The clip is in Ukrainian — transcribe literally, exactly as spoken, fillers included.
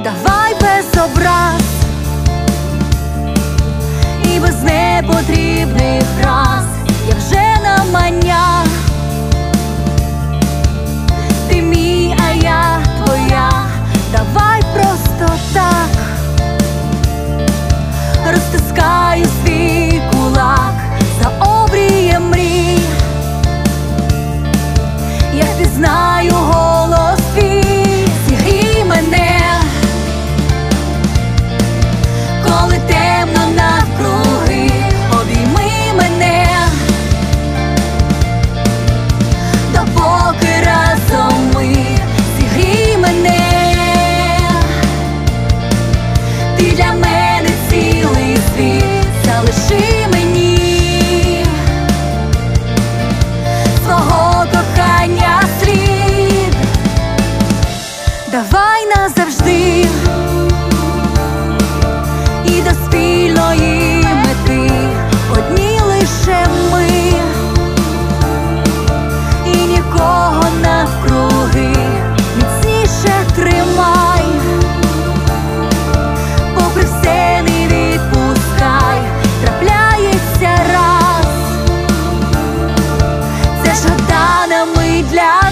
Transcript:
давай без образ і без непотрібних фраз. Я вже на манях, ти мій, а я твоя. Давай просто так, розтискаю свій кулак за обрієм мрій. Я впізнаю голос твій, зігрій мене, коли темно навкруги, обійми мене, допоки разом ми, зігрій мене. Ти для мене цілий світ, залиши мені свого кохання слід. Давай назавжди і до спільної мети одні лише ми, і нікого навкруги, міцніше тримай, попри все не відпускай, трапляється раз, це жадана мить для